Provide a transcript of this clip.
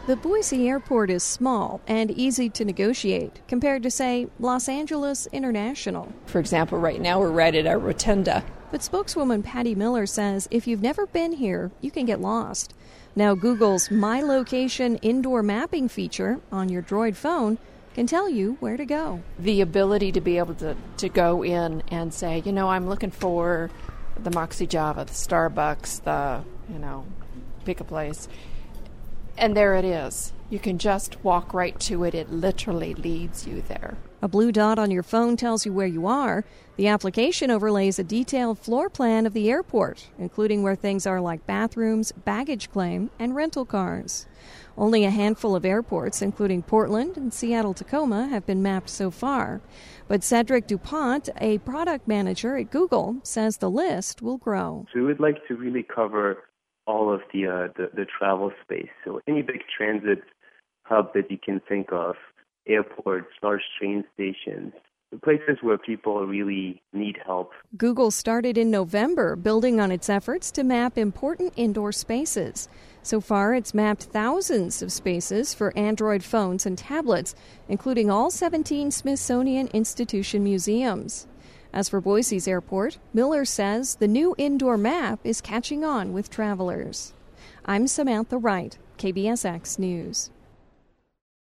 The Boise Airport is small and easy to negotiate compared to, say, Los Angeles International. For example, right now we're right at our rotunda. But spokeswoman Patty Miller says if you've never been here, you can get lost. Now, Google's My Location indoor mapping feature on your Droid phone can tell you where to go. The ability to be able to go in and say, I'm looking for the Moxie Java, the Starbucks, pick a place. And there it is. You can just walk right to it. It literally leads you there. A blue dot on your phone tells you where you are. The application overlays a detailed floor plan of the airport, including where things are like bathrooms, baggage claim, and rental cars. Only a handful of airports, including Portland and Seattle-Tacoma, have been mapped so far. But Cedric DuPont, a product manager at Google, says the list will grow. So we would like to really cover all of the travel space. So any big transit hub that you can think of, airports, large train stations, the places where people really need help. Google started in November, building on its efforts to map important indoor spaces. So far, it's mapped thousands of spaces for Android phones and tablets, including all 17 Smithsonian Institution museums. As for Boise's airport, Miller says the new indoor map is catching on with travelers. I'm Samantha Wright, KBSX News.